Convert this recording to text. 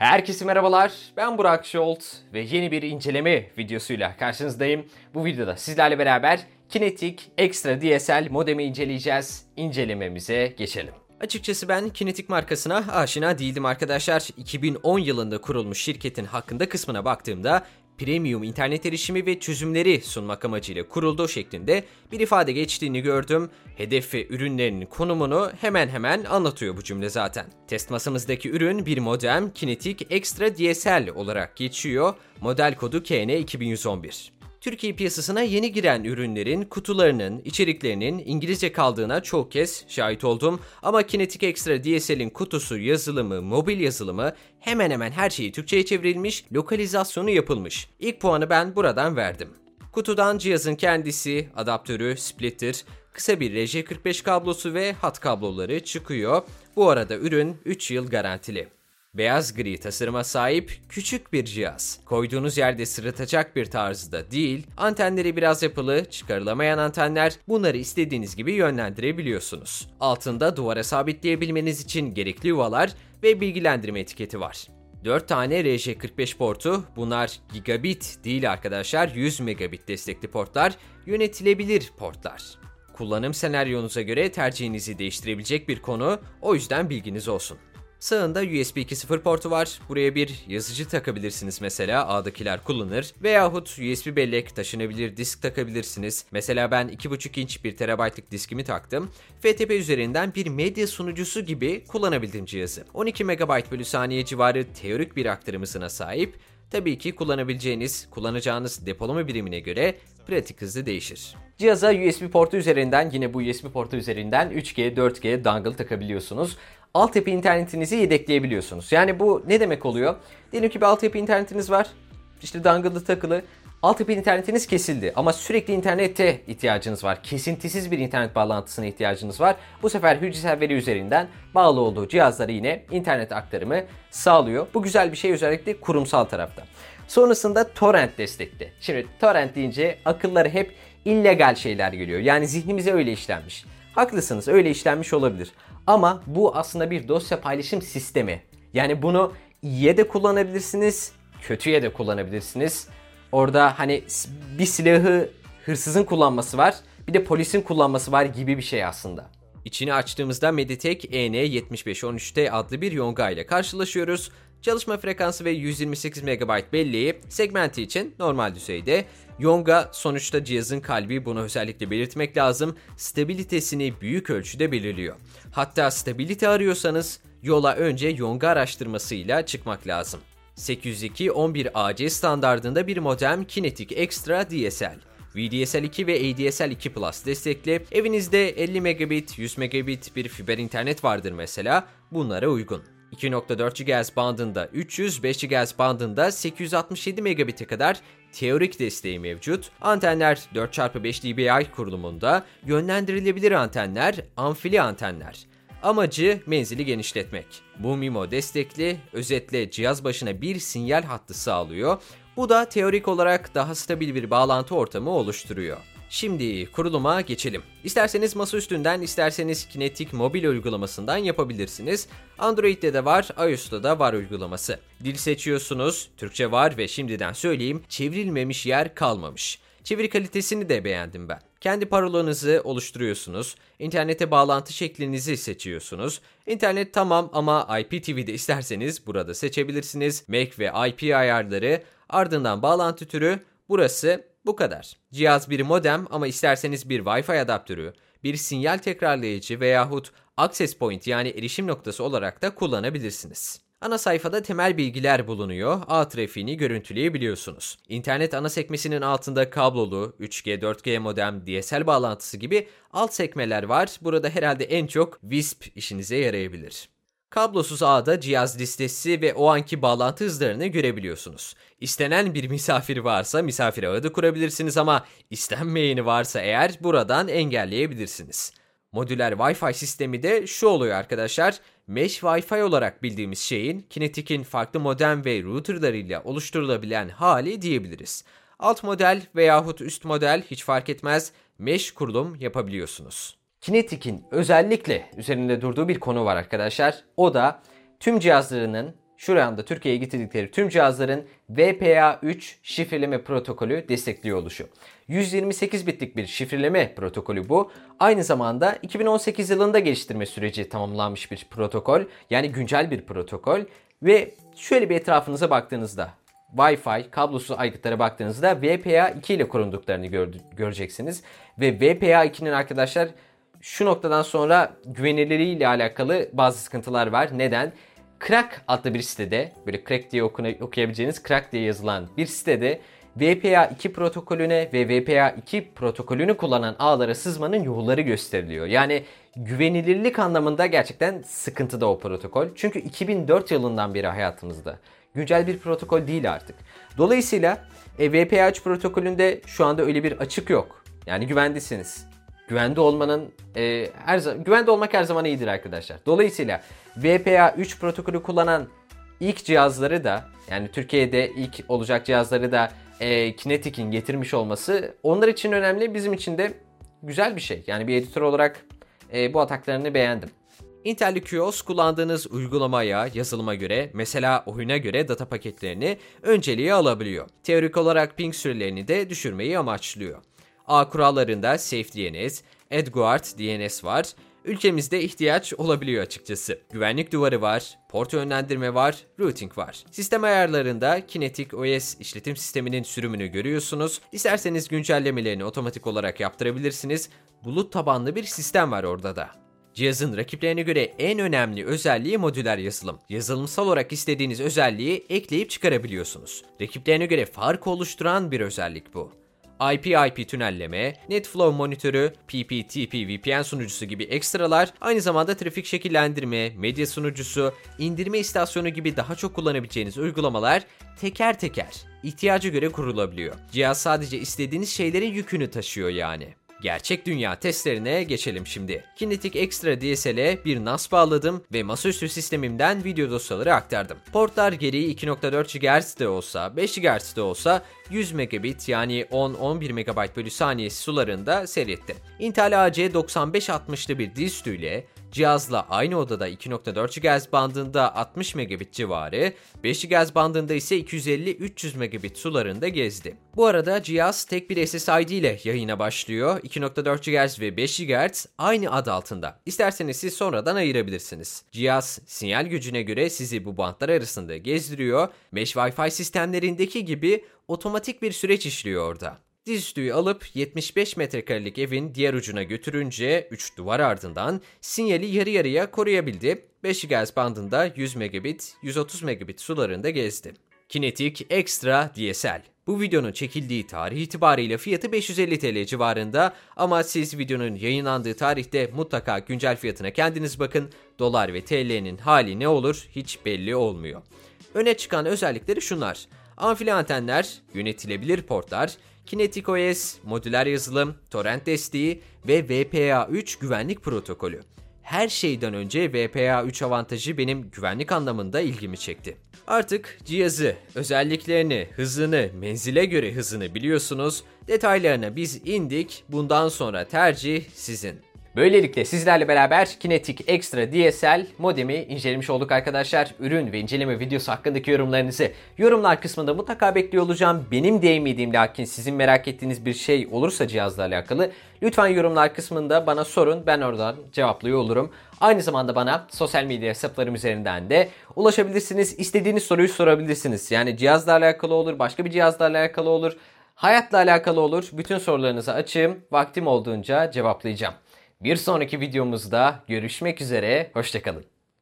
Herkese merhabalar, ben Burak Şolt ve yeni bir inceleme videosuyla karşınızdayım. Bu videoda sizlerle beraber Kinetic Extra DSL modemi inceleyeceğiz. İncelememize geçelim. Açıkçası ben Kinetic markasına aşina değildim arkadaşlar. 2010 yılında kurulmuş şirketin hakkında kısmına baktığımda premium internet erişimi ve çözümleri sunmak amacıyla kurulduğu şeklinde bir ifade geçtiğini gördüm. Hedef ve ürünlerinin konumunu hemen hemen anlatıyor bu cümle zaten. Test masamızdaki ürün bir modem Kinetic Extra DSL olarak geçiyor. Model kodu KN2111. Türkiye piyasasına yeni giren ürünlerin kutularının, içeriklerinin İngilizce kaldığına çok kez şahit oldum. Ama Kinetic Extra DSL'in kutusu, yazılımı, mobil yazılımı hemen hemen her şeyi Türkçe'ye çevrilmiş, lokalizasyonu yapılmış. İlk puanı ben buradan verdim. Kutudan cihazın kendisi, adaptörü, splitter, kısa bir RJ45 kablosu ve hat kabloları çıkıyor. Bu arada ürün 3 yıl garantili. Beyaz gri tasarıma sahip küçük bir cihaz. Koyduğunuz yerde sırıtacak bir tarzda değil, antenleri biraz yapılı, çıkarılamayan antenler, bunları istediğiniz gibi yönlendirebiliyorsunuz. Altında duvara sabitleyebilmeniz için gerekli yuvalar ve bilgilendirme etiketi var. 4 tane RJ45 portu, bunlar gigabit değil arkadaşlar, 100 megabit destekli portlar, yönetilebilir portlar. Kullanım senaryonuza göre tercihinizi değiştirebilecek bir konu, o yüzden bilginiz olsun. Sağında USB 2.0 portu var. Buraya bir yazıcı takabilirsiniz mesela, A'dakiler kullanır. Veyahut USB bellek, taşınabilir disk takabilirsiniz. Mesela ben 2.5 inç 1 TB'lık diskimi taktım. FTP üzerinden bir medya sunucusu gibi kullanabildim cihazı. 12 MB bölü saniye civarı teorik bir aktarım hızına sahip. Tabii ki kullanacağınız depolama birimine göre pratik hızı değişir. Cihaza USB portu üzerinden, yine bu USB portu üzerinden 3G, 4G dongle takabiliyorsunuz. Altyapı internetinizi yedekleyebiliyorsunuz. Yani bu ne demek oluyor? Diyelim ki bir altyapı internetiniz var. İşte dongle'lı takılı. Altyapı internetiniz kesildi ama sürekli internete ihtiyacınız var. Kesintisiz bir internet bağlantısına ihtiyacınız var. Bu sefer hücresel veri üzerinden bağlı olduğu cihazlara yine internet aktarımı sağlıyor. Bu güzel bir şey, özellikle kurumsal tarafta. Sonrasında torrent destekli. Şimdi torrent deyince akıllara hep illegal şeyler geliyor. Yani zihnimize öyle işlenmiş. Haklısınız, öyle işlenmiş olabilir. Ama bu aslında bir dosya paylaşım sistemi. Yani bunu iyiye de kullanabilirsiniz, kötüye de kullanabilirsiniz. Orada hani bir silahı hırsızın kullanması var, bir de polisin kullanması var gibi bir şey aslında. İçini açtığımızda Mediatek EN7513T adlı bir yonga ile karşılaşıyoruz. Çalışma frekansı ve 128 MB belleği segmenti için normal düzeyde. Yonga sonuçta cihazın kalbi, bunu özellikle belirtmek lazım. Stabilitesini büyük ölçüde belirliyor. Hatta stabilite arıyorsanız yola önce yonga araştırmasıyla çıkmak lazım. 802.11ac standardında bir modem Kinetic Extra DSL. VDSL2 ve ADSL2 Plus destekli. Evinizde 50 megabit, 100 megabit bir fiber internet vardır mesela, bunlara uygun. 2.4 GHz bandında 305 GHz bandında 867 megabit'e kadar teorik desteği mevcut. Antenler 4x5 dBi kurulumunda, yönlendirilebilir antenler, amfili antenler. Amacı menzili genişletmek. Bu MIMO destekli, özetle cihaz başına bir sinyal hattı sağlıyor. Bu da teorik olarak daha stabil bir bağlantı ortamı oluşturuyor. Şimdi kuruluma geçelim. İsterseniz masa üstünden, isterseniz Kinetic mobil uygulamasından yapabilirsiniz. Android'de de var, iOS'ta da var uygulaması. Dil seçiyorsunuz, Türkçe var ve şimdiden söyleyeyim, çevrilmemiş yer kalmamış. Çeviri kalitesini de beğendim ben. Kendi parolanızı oluşturuyorsunuz, internete bağlantı şeklinizi seçiyorsunuz. İnternet tamam ama IPTV'de isterseniz burada seçebilirsiniz. MAC ve IP ayarları, ardından bağlantı türü, burası bu kadar. Cihaz bir modem ama isterseniz bir Wi-Fi adaptörü, bir sinyal tekrarlayıcı veyahut access point yani erişim noktası olarak da kullanabilirsiniz. Ana sayfada temel bilgiler bulunuyor. Ağ trafiğini görüntüleyebiliyorsunuz. İnternet ana sekmesinin altında kablolu, 3G, 4G modem, DSL bağlantısı gibi alt sekmeler var. Burada herhalde en çok WISP işinize yarayabilir. Kablosuz ağda cihaz listesi ve o anki bağlantı hızlarını görebiliyorsunuz. İstenen bir misafir varsa misafir ağı da kurabilirsiniz ama istenmeyeni varsa eğer buradan engelleyebilirsiniz. Modüler Wi-Fi sistemi de şu oluyor arkadaşlar. Mesh Wi-Fi olarak bildiğimiz şeyin Kinetic'in farklı modem ve routerlarıyla oluşturulabilen hali diyebiliriz. Alt model veyahut üst model hiç fark etmez, mesh kurulum yapabiliyorsunuz. Kinetic'in özellikle üzerinde durduğu bir konu var arkadaşlar. O da tüm cihazlarının şu anda Türkiye'ye getirdikleri tüm cihazların WPA3 şifreleme protokolü destekliyor oluşu. 128 bitlik bir şifreleme protokolü bu. Aynı zamanda 2018 yılında geliştirme süreci tamamlanmış bir protokol. Yani güncel bir protokol. Ve şöyle bir etrafınıza baktığınızda, Wi-Fi, kablosuz aygıtlara baktığınızda WPA2 ile korunduklarını göreceksiniz. Ve WPA2'nin arkadaşlar şu noktadan sonra güvenilirliği ile alakalı bazı sıkıntılar var. Neden? Crack adlı bir sitede, böyle Crack diye okuyabileceğiniz Crack diye yazılan bir sitede WPA2 protokolüne ve WPA2 protokolünü kullanan ağlara sızmanın yolları gösteriliyor. Yani güvenilirlik anlamında gerçekten sıkıntıda o protokol. Çünkü 2004 yılından beri hayatımızda. Güncel bir protokol değil artık. Dolayısıyla WPA3 protokolünde şu anda öyle bir açık yok. Yani güvendesiniz. Güvende olmak her zaman iyidir arkadaşlar. Dolayısıyla WPA3 protokolü kullanan ilk cihazları da, yani Türkiye'de ilk olacak cihazları da Kinetic'in getirmiş olması onlar için önemli, bizim için de güzel bir şey. Yani bir editör olarak bu ataklarını beğendim. IntelliQoS kullandığınız uygulamaya, yazılıma göre, mesela oyuna göre data paketlerini önceliğe alabiliyor. Teorik olarak ping sürelerini de düşürmeyi amaçlıyor. Ağ kurallarında SafeDNS, Edgeguard DNS var. Ülkemizde ihtiyaç olabiliyor açıkçası. Güvenlik duvarı var, port yönlendirme var, routing var. Sistem ayarlarında Kinetic OS işletim sisteminin sürümünü görüyorsunuz. İsterseniz güncellemelerini otomatik olarak yaptırabilirsiniz. Bulut tabanlı bir sistem var orada da. Cihazın rakiplerine göre en önemli özelliği modüler yazılım. Yazılımsal olarak istediğiniz özelliği ekleyip çıkarabiliyorsunuz. Rakiplerine göre fark oluşturan bir özellik bu. IP tünelleme, NetFlow monitörü, PPTP VPN sunucusu gibi ekstralar, aynı zamanda trafik şekillendirme, medya sunucusu, indirme istasyonu gibi daha çok kullanabileceğiniz uygulamalar teker teker ihtiyaca göre kurulabiliyor. Cihaz sadece istediğiniz şeylerin yükünü taşıyor yani. Gerçek dünya testlerine geçelim şimdi. Kinetic Extra DSL'e bir NAS bağladım ve masaüstü sistemimden video dosyaları aktardım. Portlar gereği 2.4 GHz'de olsa, 5 GHz'de olsa 100 megabit yani 10-11 MB bölü saniye sularında seyrettim. Intel AC 9560'lı bir dizüstüyle cihazla aynı odada 2.4 GHz bandında 60 megabit civarı, 5 GHz bandında ise 250-300 megabit sularında gezdi. Bu arada cihaz tek bir SSID ile yayına başlıyor. 2.4 GHz ve 5 GHz aynı ad altında. İsterseniz siz sonradan ayırabilirsiniz. Cihaz sinyal gücüne göre sizi bu bantlar arasında gezdiriyor. Mesh Wi-Fi sistemlerindeki gibi otomatik bir süreç işliyor orada. Dizüstüyü alıp 75 metrekarelik evin diğer ucuna götürünce 3 duvar ardından sinyali yarı yarıya koruyabildi. 5 GHz bandında 100 megabit, 130 megabit sularında gezdi. Kinetic Extra DSL. Bu videonun çekildiği tarih itibariyle fiyatı 550 TL civarında ama siz videonun yayınlandığı tarihte mutlaka güncel fiyatına kendiniz bakın. Dolar ve TL'nin hali ne olur hiç belli olmuyor. Öne çıkan özellikleri şunlar: amfili antenler, yönetilebilir portlar, Kinetic OS, modüler yazılım, torrent desteği ve WPA3 güvenlik protokolü. Her şeyden önce WPA3 avantajı benim güvenlik anlamında ilgimi çekti. Artık cihazı, özelliklerini, hızını, menzile göre hızını biliyorsunuz. Detaylarına biz indik. Bundan sonra tercih sizin. Böylelikle sizlerle beraber Kinetic Extra DSL modemi incelemiş olduk arkadaşlar. Ürün ve inceleme videosu hakkındaki yorumlarınızı yorumlar kısmında mutlaka bekliyor olacağım. Benim değinmediğim lakin sizin merak ettiğiniz bir şey olursa cihazla alakalı lütfen yorumlar kısmında bana sorun. Ben oradan cevaplıyor olurum. Aynı zamanda bana sosyal medya hesaplarım üzerinden de ulaşabilirsiniz. İstediğiniz soruyu sorabilirsiniz. Yani cihazla alakalı olur, başka bir cihazla alakalı olur, hayatla alakalı olur. Bütün sorularınızı açığım. Vaktim olduğunca cevaplayacağım. Bir sonraki videomuzda görüşmek üzere, hoşça kalın.